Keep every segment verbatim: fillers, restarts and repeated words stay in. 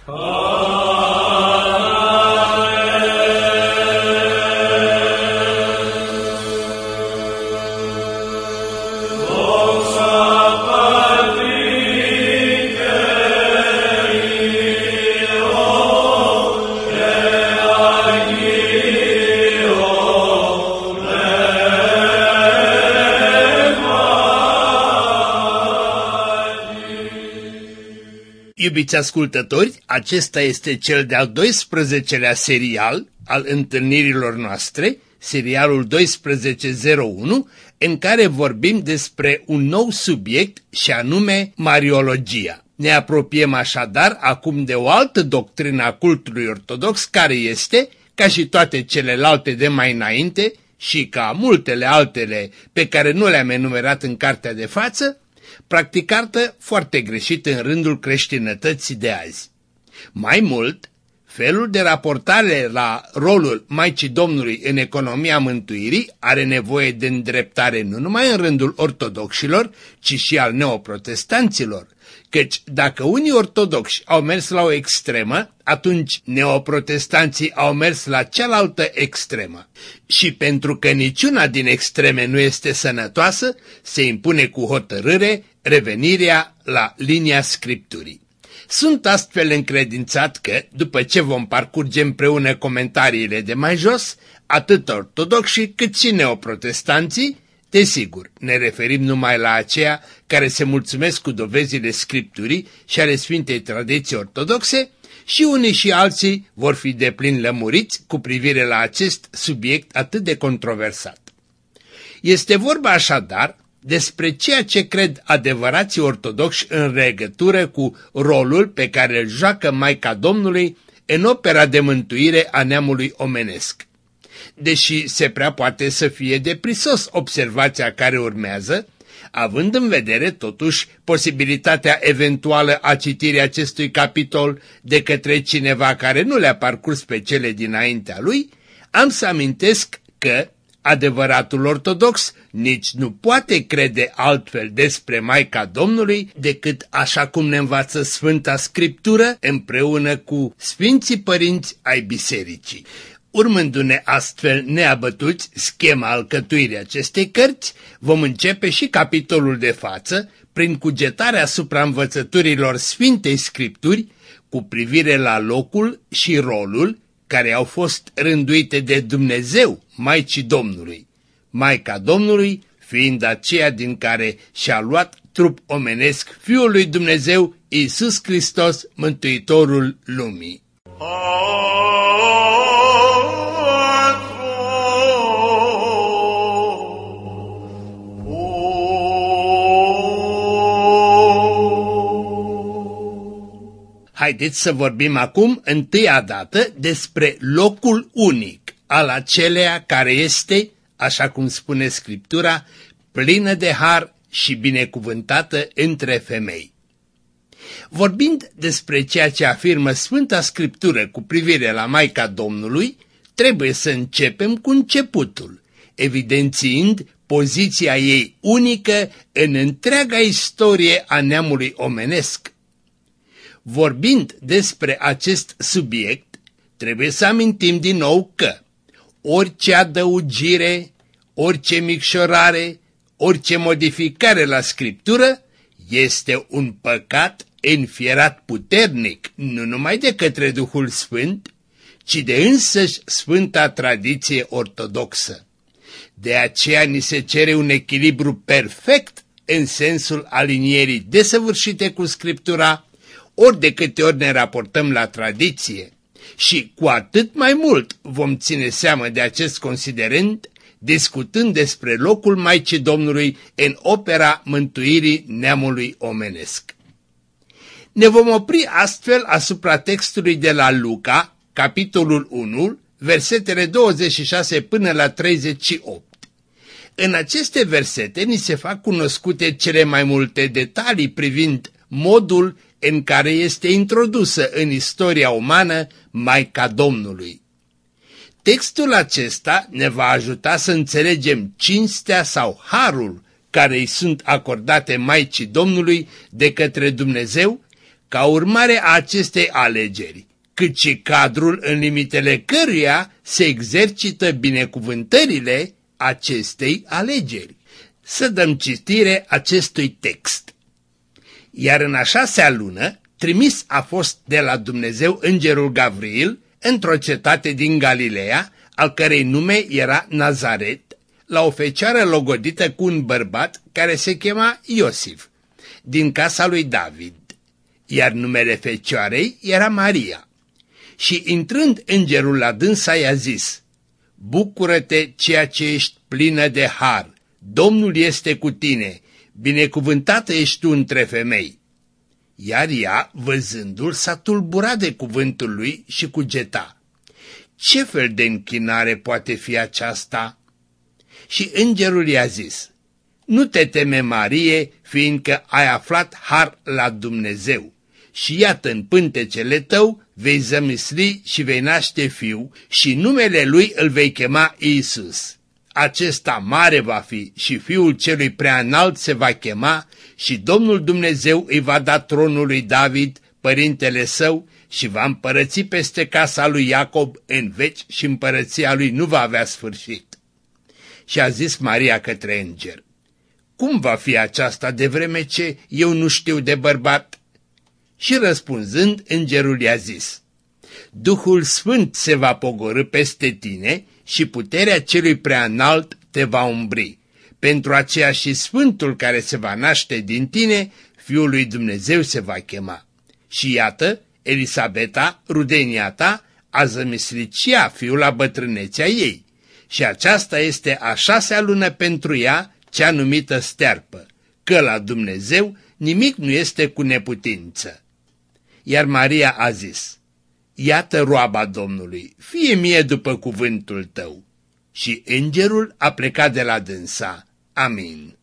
Iubiți ascultători, acesta este cel de-al doisprezecelea serial al întâlnirilor noastre, serialul doisprezece zero unu, în care vorbim despre un nou subiect și anume Mariologia. Ne apropiem așadar acum de o altă doctrină a cultului ortodox care este, ca și toate celelalte de mai înainte și ca multele altele pe care nu le-am enumerat în cartea de față, practicată foarte greșit în rândul creștinătății de azi. Mai mult, felul de raportare la rolul Maicii Domnului în economia mântuirii are nevoie de îndreptare nu numai în rândul ortodoxilor, ci și al neoprotestanților, căci dacă unii ortodoxi au mers la o extremă, atunci neoprotestanții au mers la cealaltă extremă. Și pentru că niciuna din extreme nu este sănătoasă, se impune cu hotărâre revenirea la linia Scripturii. Sunt astfel încredințat că, după ce vom parcurge împreună comentariile de mai jos, atât ortodoxii cât și neoprotestanții, desigur, ne referim numai la aceia care se mulțumesc cu dovezile Scripturii și ale Sfintei Tradiții Ortodoxe, și unii și alții vor fi deplin lămuriți cu privire la acest subiect atât de controversat. Este vorba așadar despre ceea ce cred adevărații ortodoxi în legătură cu rolul pe care îl joacă Maica Domnului în opera de mântuire a neamului omenesc. Deși se prea poate să fie de prisos observația care urmează, având în vedere totuși posibilitatea eventuală a citirii acestui capitol de către cineva care nu le-a parcurs pe cele dinaintea lui, am să amintesc că adevăratul ortodox nici nu poate crede altfel despre Maica Domnului decât așa cum ne învață Sfânta Scriptură împreună cu Sfinții Părinți ai Bisericii. Urmându-ne astfel neabătuți schema alcătuirii acestei cărți, vom începe și capitolul de față prin cugetarea asupra învățăturilor Sfintei Scripturi cu privire la locul și rolul care au fost rânduite de Dumnezeu Maicii Domnului, Maica Domnului fiind aceea din care și-a luat trup omenesc Fiul lui Dumnezeu Iisus Hristos, Mântuitorul lumii. Haideți să vorbim acum întâia dată despre locul unic al aceleia care este, așa cum spune Scriptura, plină de har și binecuvântată între femei. Vorbind despre ceea ce afirmă Sfânta Scriptură cu privire la Maica Domnului, trebuie să începem cu începutul, evidențiind poziția ei unică în întreaga istorie a neamului omenesc. Vorbind despre acest subiect, trebuie să amintim din nou că orice adăugire, orice micșorare, orice modificare la Scriptură este un păcat înfierat puternic, nu numai de către Duhul Sfânt, ci de însăși Sfânta Tradiție Ortodoxă. De aceea ni se cere un echilibru perfect în sensul alinierii desăvârșite cu Scriptura, ori de câte ori ne raportăm la tradiție. Și cu atât mai mult vom ține seamă de acest considerent, discutând despre locul Maicii Domnului în opera mântuirii neamului omenesc. Ne vom opri astfel asupra textului de la Luca, capitolul unu, versetele douăzeci și șase până la treizeci și opt. În aceste versete ni se fac cunoscute cele mai multe detalii privind modul în care este introdusă în istoria umană Maica Domnului. Textul acesta ne va ajuta să înțelegem cinstea sau harul care îi sunt acordate Maicii Domnului de către Dumnezeu, ca urmare a acestei alegeri, cât și cadrul în limitele căruia se exercită binecuvântările acestei alegeri. Să dăm citire acestui text. Iar în a șasea lună, trimis a fost de la Dumnezeu îngerul Gavril într-o cetate din Galileea, al cărei nume era Nazaret, la o fecioară logodită cu un bărbat care se chema Iosif, din casa lui David, iar numele fecioarei era Maria. Și intrând îngerul la dânsa i-a zis: bucură-te, ceea ce ești plină de har, Domnul este cu tine, binecuvântată ești tu între femei. Iar ea, văzându-l, s-a tulburat de cuvântul lui și cugeta: ce fel de închinare poate fi aceasta? Și îngerul i-a zis: nu te teme, Marie, fiindcă ai aflat har la Dumnezeu. Și iată, în pântecele tău vei zămisli și vei naște fiu și numele lui îl vei chema Iisus. Acesta mare va fi și fiul celui prea înalt se va chema și Domnul Dumnezeu îi va da tronul lui David, părintele său, și va împărăți peste casa lui Iacob în veci și împărăția lui nu va avea sfârșit. Și a zis Maria către înger: cum va fi aceasta de vreme ce eu nu știu de bărbat? Și răspunzând, îngerul i-a zis: Duhul Sfânt se va pogorî peste tine și puterea celui prea înalt te va umbri. Pentru aceea și Sfântul care se va naște din tine, Fiul lui Dumnezeu se va chema. Și iată, Elisabeta, rudenia ta, a zămislit și ea fiul la bătrânețea ei. Și aceasta este a șasea lună pentru ea, cea numită stearpă, că la Dumnezeu nimic nu este cu neputință. Iar Maria a zis: iată roaba Domnului, fie mie după cuvântul tău. Și îngerul a plecat de la dânsa. Amin.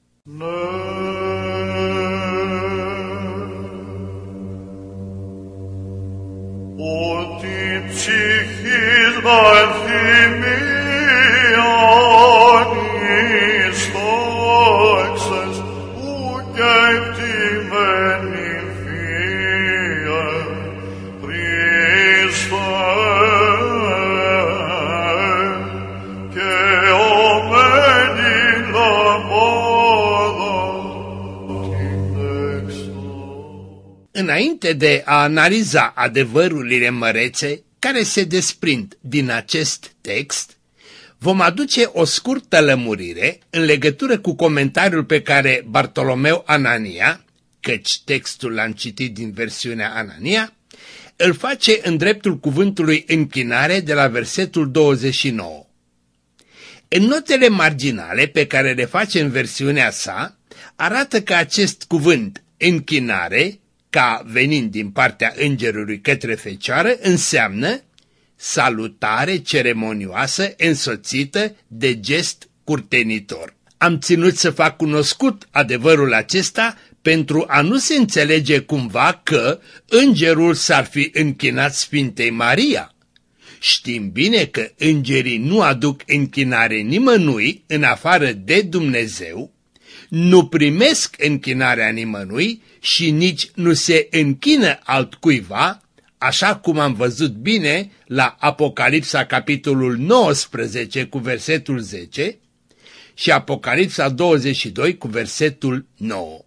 Înainte de a analiza adevărurile mărețe care se desprind din acest text, vom aduce o scurtă lămurire în legătură cu comentariul pe care Bartolomeu Anania, căci textul l-am citit din versiunea Anania, îl face în dreptul cuvântului închinare de la versetul douăzeci și nouă. În notele marginale pe care le face în versiunea sa, arată că acest cuvânt închinare, ca venind din partea îngerului către fecioară, înseamnă salutare ceremonioasă însoțită de gest curtenitor. Am ținut să fac cunoscut adevărul acesta pentru a nu se înțelege cumva că îngerul s-ar fi închinat Sfintei Maria. Știm bine că îngerii nu aduc închinare nimănui în afară de Dumnezeu, nu primesc închinarea nimănui și nici nu se închină altcuiva, așa cum am văzut bine la Apocalipsa capitolul nouăsprezece cu versetul zece și Apocalipsa douăzeci și doi cu versetul nouă.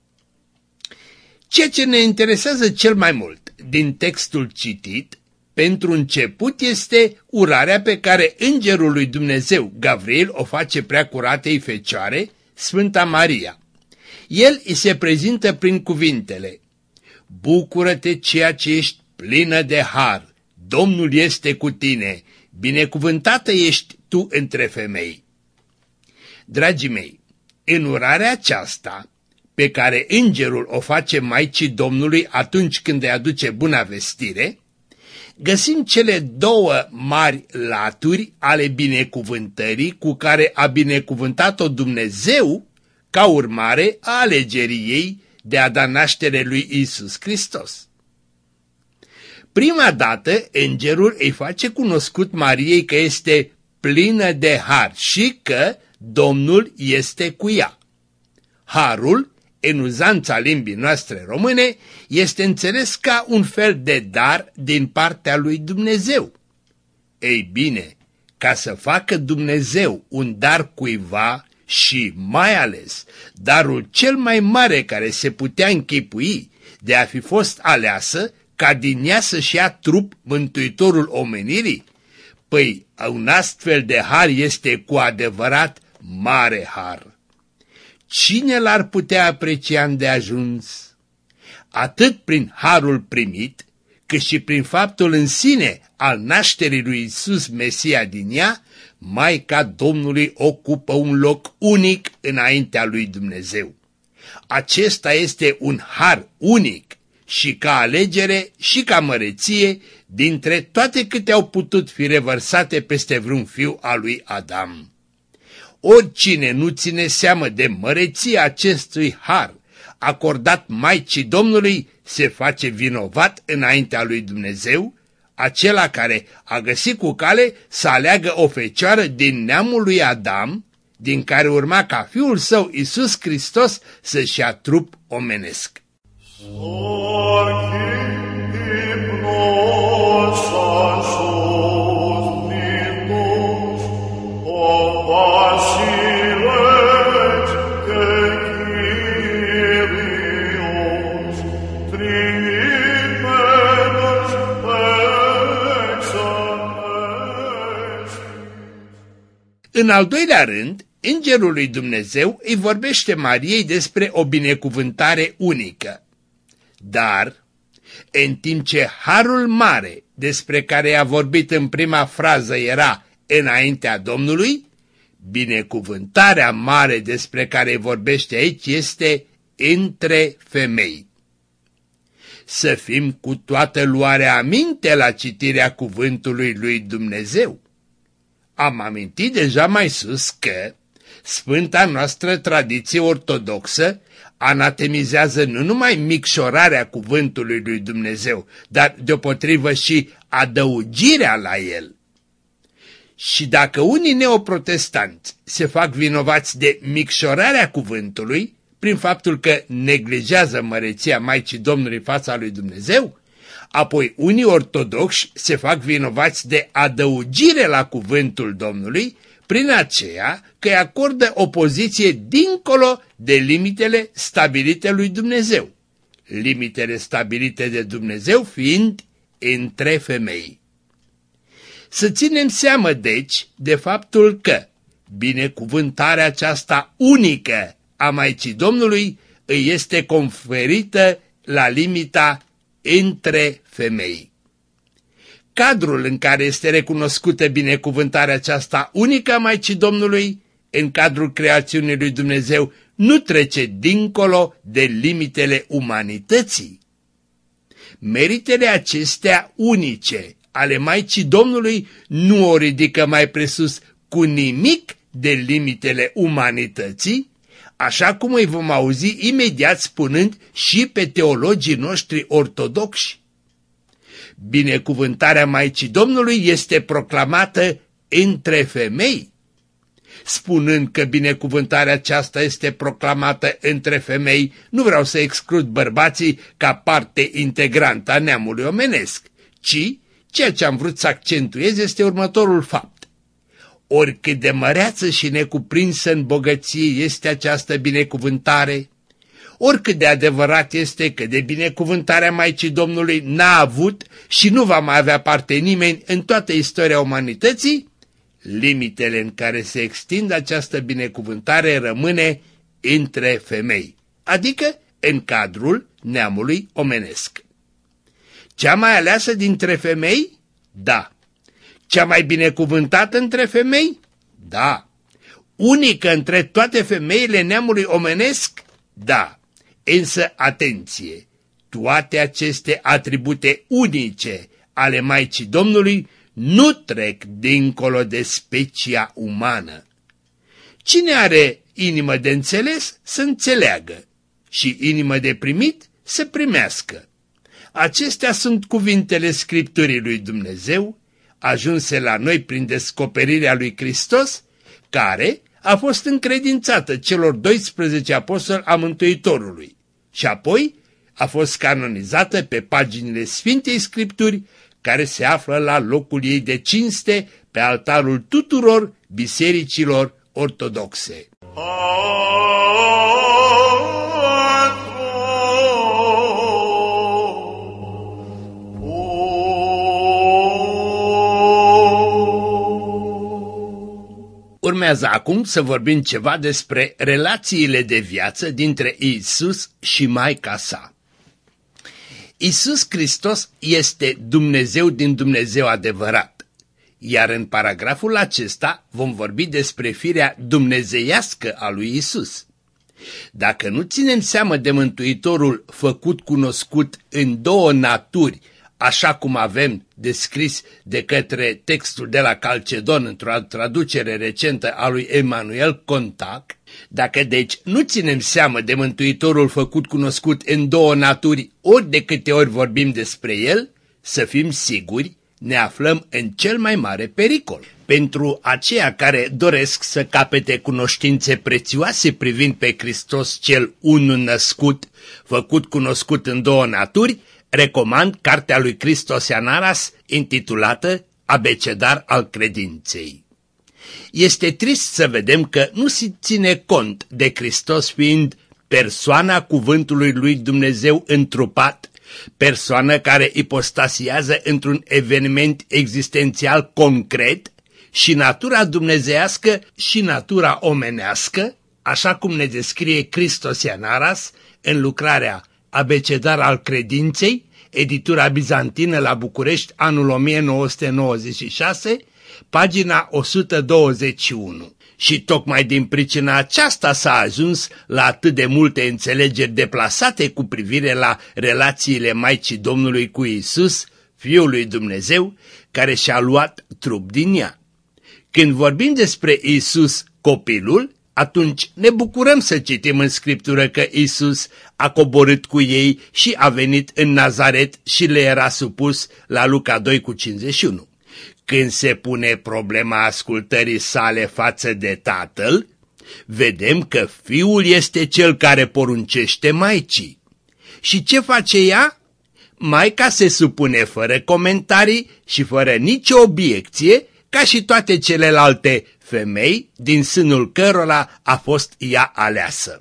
Ceea ce ne interesează cel mai mult din textul citit, pentru început, este urarea pe care îngerul lui Dumnezeu, Gavril, o face preacuratei fecioare, Sfânta Maria. El îi se prezintă prin cuvintele: bucură-te, ceea ce ești plină de har, Domnul este cu tine, binecuvântată ești tu între femei. Dragii mei, în urarea aceasta, pe care îngerul o face Maicii Domnului atunci când îi aduce buna vestire, găsim cele două mari laturi ale binecuvântării cu care a binecuvântat-o Dumnezeu ca urmare a alegerii ei de a da naștere lui Iisus Hristos. Prima dată, îngerul îi face cunoscut Mariei că este plină de har și că Domnul este cu ea. Harul în uzanța limbii noastre române, este înțeles ca un fel de dar din partea lui Dumnezeu. Ei bine, ca să facă Dumnezeu un dar cuiva și, mai ales, darul cel mai mare care se putea închipui de a fi fost aleasă, ca din ea să-și ia trup Mântuitorul omenirii, păi un astfel de har este cu adevărat mare har. Cine l-ar putea aprecia îndeajuns? Atât prin harul primit, cât și prin faptul în sine al nașterii lui Iisus Mesia din ea, Maica Domnului ocupă un loc unic înaintea lui Dumnezeu. Acesta este un har unic și ca alegere și ca măreție dintre toate câte au putut fi revărsate peste vreun fiu al lui Adam. Oricine nu ține seamă de măreția acestui har acordat Maicii Domnului se face vinovat înaintea lui Dumnezeu, acela care a găsit cu cale să aleagă o fecioară din neamul lui Adam, din care urma ca Fiul Său Iisus Hristos să-și ia trup omenesc. În al doilea rând, Îngerul lui Dumnezeu îi vorbește Mariei despre o binecuvântare unică. Dar, în timp ce harul mare despre care i-a vorbit în prima frază era înaintea Domnului, binecuvântarea mare despre care îi vorbește aici este între femei. Să fim cu toată luarea aminte la citirea cuvântului lui Dumnezeu. Am amintit deja mai sus că sfânta noastră tradiție ortodoxă anatemizează nu numai micșorarea cuvântului lui Dumnezeu, dar deopotrivă și adăugirea la el. Și dacă unii neoprotestanți se fac vinovați de micșorarea cuvântului, prin faptul că neglijează măreția Maicii Domnului fața lui Dumnezeu, apoi unii ortodoxi se fac vinovați de adăugire la cuvântul Domnului, prin aceea că îi acordă o poziție dincolo de limitele stabilite lui Dumnezeu, limitele stabilite de Dumnezeu fiind între femei. Să ținem seamă, deci, de faptul că binecuvântarea aceasta unică a Maicii Domnului îi este conferită la limita între femei. Cadrul în care este recunoscută binecuvântarea aceasta unică a Maicii Domnului, în cadrul creațiunii lui Dumnezeu, nu trece dincolo de limitele umanității. Meritele acestea unice ale Maicii Domnului nu o ridică mai presus cu nimic de limitele umanității, așa cum îi vom auzi imediat spunând și pe teologii noștri ortodoxi. Binecuvântarea Maicii Domnului este proclamată între femei. Spunând că binecuvântarea aceasta este proclamată între femei, nu vreau să exclud bărbații ca parte integrantă a neamului omenesc, ci ceea ce am vrut să accentuez este următorul fapt. Oricât de măreață și necuprinsă în bogăție este această binecuvântare, oricât de adevărat este că de binecuvântarea Maicii Domnului n-a avut și nu va mai avea parte nimeni în toată istoria umanității, limitele în care se extinde această binecuvântare rămâne între femei, adică în cadrul neamului omenesc. Cea mai aleasă dintre femei? Da. Cea mai binecuvântată între femei? Da. Unică între toate femeile neamului omenesc? Da. Însă, atenție, toate aceste atribute unice ale Maicii Domnului nu trec dincolo de specia umană. Cine are inimă de înțeles să înțeleagă și inimă de primit să primească. Acestea sunt cuvintele Scripturii lui Dumnezeu, ajunse la noi prin descoperirea lui Hristos, care a fost încredințată celor doisprezece apostoli a Mântuitorului și apoi a fost canonizată pe paginile Sfintei Scripturi, care se află la locul ei de cinste pe altarul tuturor bisericilor ortodoxe. Urmează acum să vorbim ceva despre relațiile de viață dintre Iisus și Maica sa. Iisus Hristos este Dumnezeu din Dumnezeu adevărat, iar în paragraful acesta vom vorbi despre firea dumnezeiască a lui Iisus. Dacă nu ținem seamă de Mântuitorul făcut cunoscut în două naturi, așa cum avem descris de către textul de la Calcedon într-o traducere recentă a lui Emanuel Contac, dacă deci nu ținem seamă de Mântuitorul făcut cunoscut în două naturi ori de câte ori vorbim despre el, să fim siguri, ne aflăm în cel mai mare pericol. Pentru aceia care doresc să capete cunoștințe prețioase privind pe Hristos cel unu născut, făcut cunoscut în două naturi, recomand cartea lui Christos Anaras intitulată Abecedar al credinței. Este trist să vedem că nu se ține cont de Hristos fiind persoana cuvântului lui Dumnezeu întrupat, persoană care ipostasiază într-un eveniment existențial concret, și natura dumnezeiască și natura omenească, așa cum ne descrie Christos Anaras în lucrarea Abecedar al credinței, editura bizantină la București, anul o mie nouă sute nouăzeci și șase, pagina o sută douăzeci și unu. Și tocmai din pricina aceasta s-a ajuns la atât de multe înțelegeri deplasate cu privire la relațiile Maicii Domnului cu Iisus, Fiul lui Dumnezeu, care și-a luat trup din ea. Când vorbim despre Iisus, copilul, atunci ne bucurăm să citim în Scriptură că Iisus a coborât cu ei și a venit în Nazaret și le era supus la Luca doi cu cincizeci și unu. Când se pune problema ascultării sale față de Tatăl, vedem că Fiul este cel care poruncește Maicii. Și ce face ea? Maica se supune fără comentarii și fără nicio obiecție, ca și toate celelalte femei din sânul cărora a fost ea aleasă.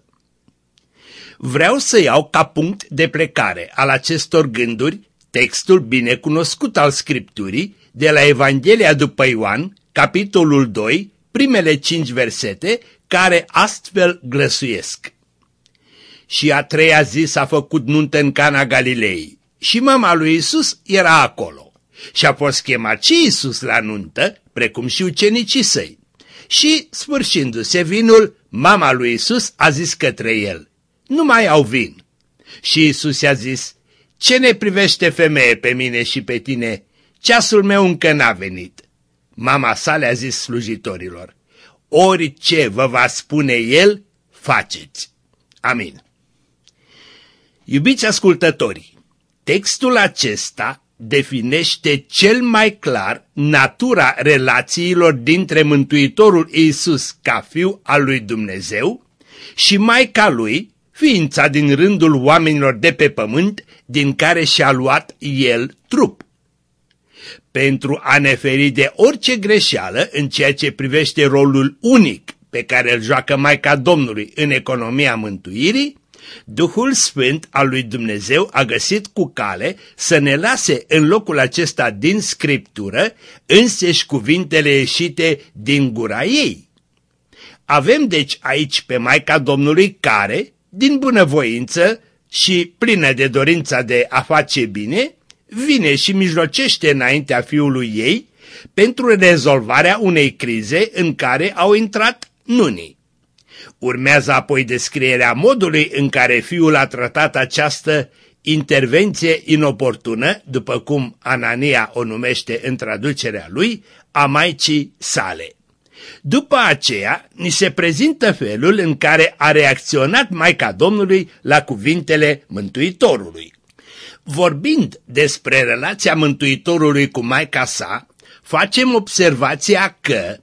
Vreau să iau ca punct de plecare al acestor gânduri textul binecunoscut al Scripturii de la Evanghelia după Ioan, capitolul doi, primele cinci versete, care astfel glăsuiesc. Și a treia zi s-a făcut nuntă în Cana Galilei și mama lui Iisus era acolo. Și a fost chemat și Iisus la nuntă, precum și ucenicii săi. Și, sfârșindu-se vinul, mama lui Iisus a zis către el: nu mai au vin. Și Iisus i-a zis: ce ne privește, femeie, pe mine și pe tine? Ceasul meu încă n-a venit. Mama sa le-a zis slujitorilor: orice vă va spune el, faceți. Amin. Iubiți ascultători, textul acesta definește cel mai clar natura relațiilor dintre Mântuitorul Iisus ca Fiu al lui Dumnezeu și Maica lui, ființa din rândul oamenilor de pe pământ, din care și-a luat el trup. Pentru a ne feri de orice greșeală în ceea ce privește rolul unic pe care îl joacă Maica Domnului în economia mântuirii, Duhul Sfânt al lui Dumnezeu a găsit cu cale să ne lase în locul acesta din Scriptură înseși cuvintele ieșite din gura ei. Avem deci aici pe Maica Domnului care, din bunăvoință și plină de dorința de a face bine, vine și mijlocește înaintea fiului ei pentru rezolvarea unei crize în care au intrat nunii. Urmează apoi descrierea modului în care fiul a tratat această intervenție inoportună, după cum Anania o numește în traducerea lui, a Maicii sale. După aceea, ni se prezintă felul în care a reacționat Maica Domnului la cuvintele Mântuitorului. Vorbind despre relația Mântuitorului cu Maica sa, facem observația că,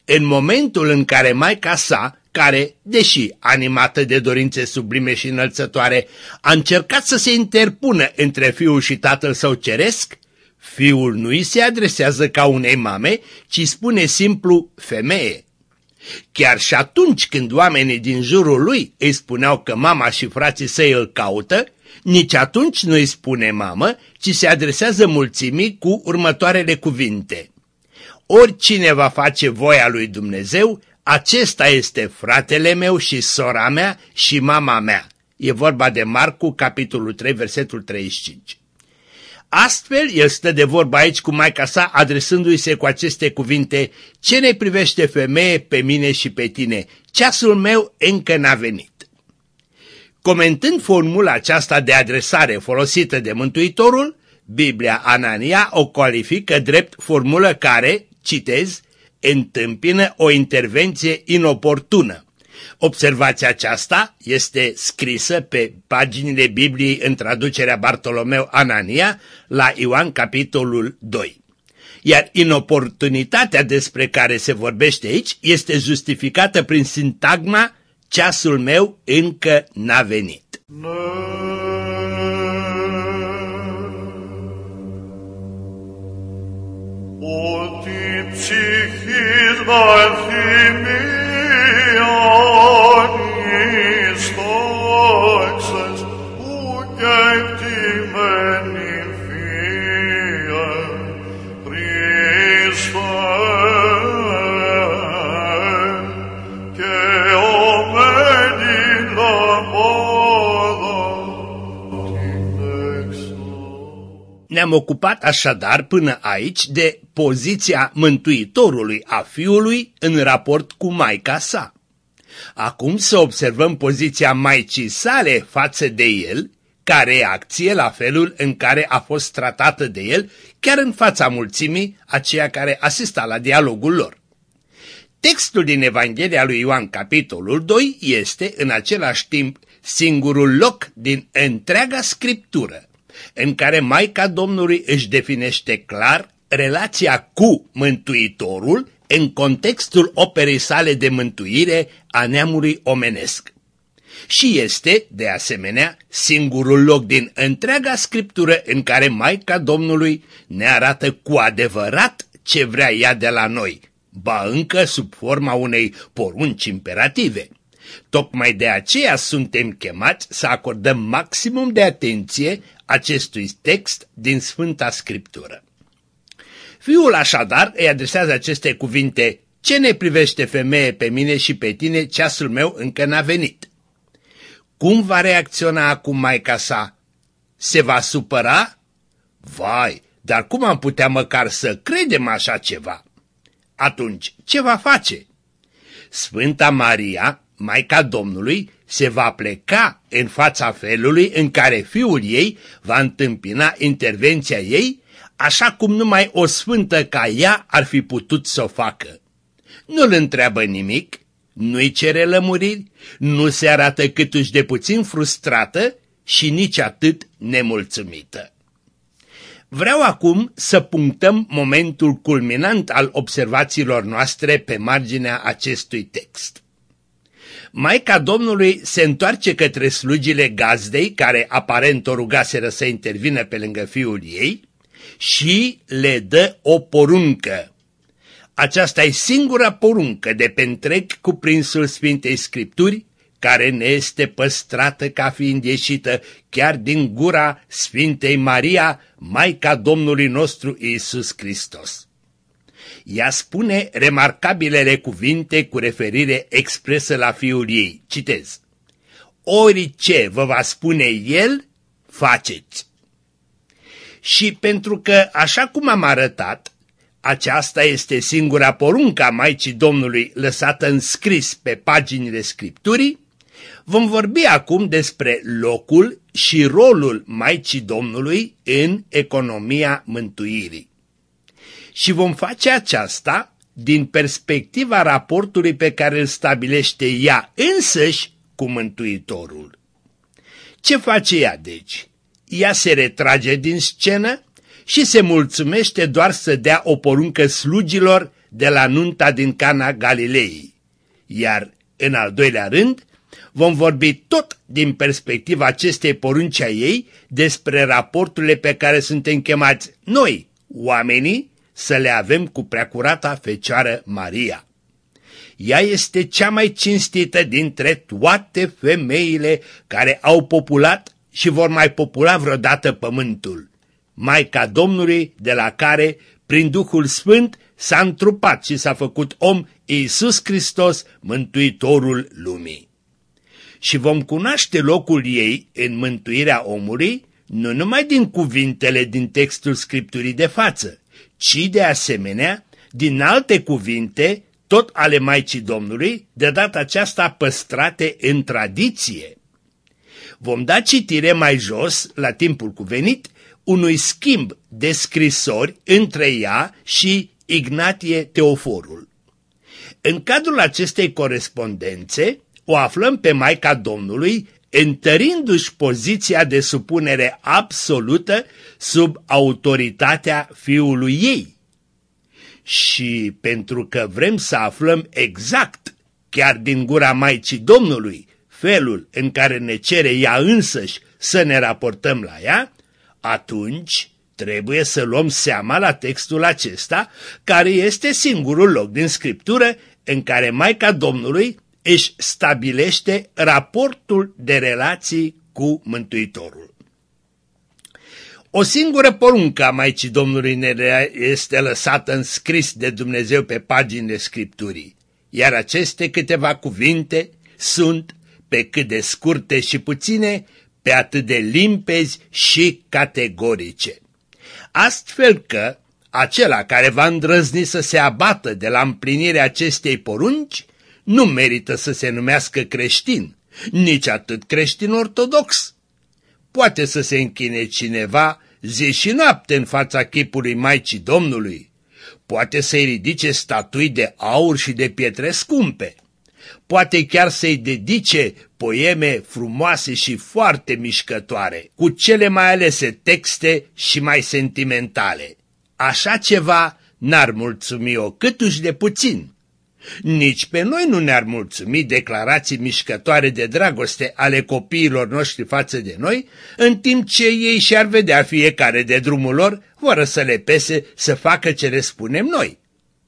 în momentul în care maica sa, care, deși animată de dorințe sublime și înălțătoare, a încercat să se interpună între fiul și tatăl său ceresc, fiul nu îi se adresează ca unei mame, ci spune simplu femeie. Chiar și atunci când oamenii din jurul lui îi spuneau că mama și frații săi îl caută, nici atunci nu îi spune mamă, ci se adresează mulțimii cu următoarele cuvinte: oricine va face voia lui Dumnezeu, acesta este fratele meu și sora mea și mama mea. E vorba de Marcu, capitolul trei, versetul treizeci și cinci. Astfel, el stă de vorbă aici cu maica sa, adresându-i se cu aceste cuvinte: ce ne privește, femeie, pe mine și pe tine? Ceasul meu încă n-a venit. Comentând formula aceasta de adresare folosită de Mântuitorul, Biblia Anania o califică drept formulă care, citez, întâmpină o intervenție inoportună. Observația aceasta este scrisă pe paginile Bibliei în traducerea Bartolomeu Anania la Ioan capitolul doi. Iar inoportunitatea despre care se vorbește aici este justificată prin sintagma: ceasul meu încă n-a venit. Ne-am ocupat așadar până aici de poziția Mântuitorului a Fiului în raport cu maica sa. Acum să observăm poziția maicii sale față de el, ca reacție la felul în care a fost tratată de el, chiar în fața mulțimii, aceia care asista la dialogul lor. Textul din Evanghelia lui Ioan, capitolul doi, este în același timp singurul loc din întreaga Scriptură în care Maica Domnului își definește clar relația cu Mântuitorul în contextul operei sale de mântuire a neamului omenesc. Și este, de asemenea, singurul loc din întreaga Scriptură în care Maica Domnului ne arată cu adevărat ce vrea ea de la noi, ba încă sub forma unei porunci imperative. Tocmai de aceea suntem chemați să acordăm maximum de atenție acestui text din Sfânta Scriptură. Fiul așadar îi adresează aceste cuvinte: ce ne privește, femeie, pe mine și pe tine? Ceasul meu încă n-a venit. Cum va reacționa acum maica sa? Se va supăra? Vai, dar cum am putea măcar să credem așa ceva? Atunci, ce va face? Sfânta Maria, Maica Domnului, se va pleca în fața felului în care fiul ei va întâmpina intervenția ei, așa cum numai o sfântă ca ea ar fi putut să o facă. Nu-l întreabă nimic, nu-i cere lămuriri, nu se arată câtuși de puțin frustrată și nici atât nemulțumită. Vreau acum să punctăm momentul culminant al observațiilor noastre pe marginea acestui text. Maica Domnului se întoarce către slugile gazdei, care aparent o rugaseră să intervină pe lângă fiul ei, și le dă o poruncă. Aceasta e singura poruncă de pe întreg cuprinsul Sfintei Scripturi, care ne este păstrată ca fiind ieșită chiar din gura Sfintei Maria, Maica Domnului nostru Iisus Hristos. Ea spune remarcabilele cuvinte cu referire expresă la fiul ei. Citez: orice vă va spune el, faceți. Și pentru că, așa cum am arătat, aceasta este singura poruncă a Maicii Domnului lăsată în scris pe paginile Scripturii, vom vorbi acum despre locul și rolul Maicii Domnului în economia mântuirii. Și vom face aceasta din perspectiva raportului pe care îl stabilește ea însăși cu Mântuitorul. Ce face ea, deci? Ea se retrage din scenă și se mulțumește doar să dea o poruncă slugilor de la nunta din Cana Galilei. Iar în al doilea rând, vom vorbi tot din perspectiva acestei porunci a ei despre raporturile pe care suntem chemați noi, oamenii, să le avem cu preacurata Fecioară Maria. Ea este cea mai cinstită dintre toate femeile care au populat și vor mai popula vreodată pământul. Maica Domnului, de la care, prin Duhul Sfânt, s-a întrupat și s-a făcut om Iisus Hristos, Mântuitorul lumii. Și vom cunoaște locul ei în mântuirea omului, nu numai din cuvintele din textul Scripturii de față, ci de asemenea din alte cuvinte, tot ale Maicii Domnului, de data aceasta păstrate în tradiție. Vom da citire mai jos, la timpul cuvenit, unui schimb de scrisori între ea și Ignatie Teoforul. În cadrul acestei corespondențe o aflăm pe Maica Domnului întărindu-și poziția de supunere absolută sub autoritatea fiului ei. Și pentru că vrem să aflăm exact, chiar din gura Maicii Domnului, felul în care ne cere ea însăși să ne raportăm la ea, atunci trebuie să luăm seama la textul acesta, care este singurul loc din Scriptură în care Maica Domnului își stabilește raportul de relații cu Mântuitorul. O singură poruncă a Maicii Domnului ne este lăsată în scris de Dumnezeu pe paginile Scripturii, iar aceste câteva cuvinte sunt, pe cât de scurte și puține, pe atât de limpezi și categorice. Astfel că acela care va îndrăzni să se abată de la împlinirea acestei porunci nu merită să se numească creștin, nici atât creștin ortodox. Poate să se închine cineva zi și noapte în fața chipului Maicii Domnului, poate să-i ridice statui de aur și de pietre scumpe, poate chiar să-i dedice poeme frumoase și foarte mișcătoare, cu cele mai alese texte și mai sentimentale. Așa ceva n-ar mulțumi-o câtuși de puțin. Nici pe noi nu ne-ar mulțumi declarații mișcătoare de dragoste ale copiilor noștri față de noi, în timp ce ei și-ar vedea fiecare de drumul lor, fără să le pese să facă ce le spunem noi.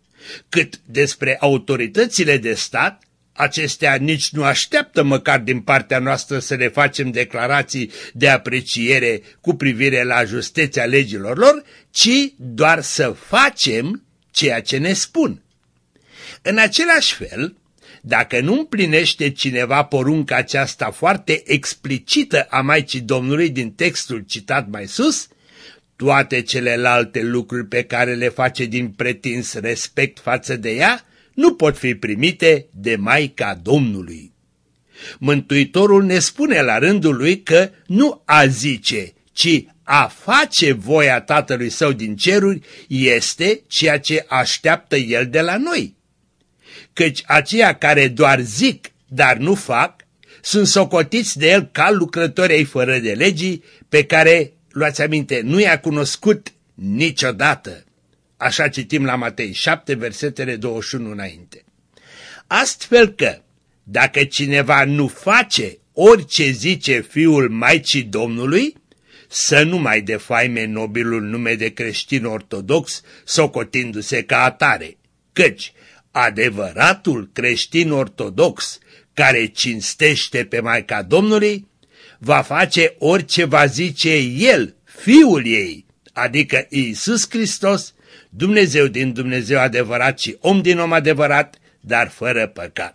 Cât despre autoritățile de stat, acestea nici nu așteaptă măcar din partea noastră să le facem declarații de apreciere cu privire la justeția legilor lor, ci doar să facem ceea ce ne spun. În același fel, dacă nu împlinește cineva porunca aceasta foarte explicită a Maicii Domnului din textul citat mai sus, toate celelalte lucruri pe care le face din pretins respect față de ea nu pot fi primite de Maica Domnului. Mântuitorul ne spune la rândul lui că nu a zice, ci a face voia Tatălui Său din ceruri este ceea ce așteaptă El de la noi. Căci aceia care doar zic, dar nu fac, sunt socotiți de El ca lucrători ai fără de legii, pe care, luați aminte, nu i-a cunoscut niciodată. Așa citim la Matei șapte, versetele douăzeci și unu înainte. Astfel că, dacă cineva nu face orice zice Fiul Maicii Domnului, să nu mai defaime nobilul nume de creștin ortodox, socotindu-se ca atare, căci adevăratul creștin ortodox care cinstește pe Maica Domnului va face orice va zice El, Fiul ei, adică Iisus Hristos, Dumnezeu din Dumnezeu adevărat și om din om adevărat, dar fără păcat.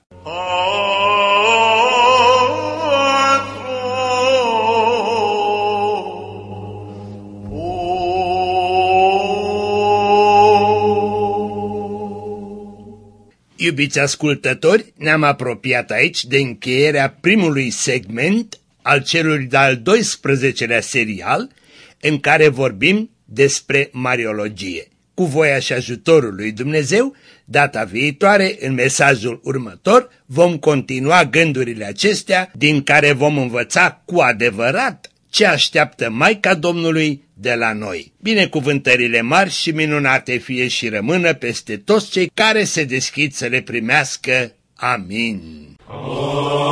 Iubiți ascultători, ne-am apropiat aici de încheierea primului segment al celui de-al doisprezecelea serial în care vorbim despre mariologie. Cu voia și ajutorul lui Dumnezeu, data viitoare, în mesajul următor, vom continua gândurile acestea din care vom învăța cu adevărat ce așteaptă Maica Domnului de la noi. Binecuvântările mari și minunate fie și rămână peste toți cei care se deschid să le primească. Amin.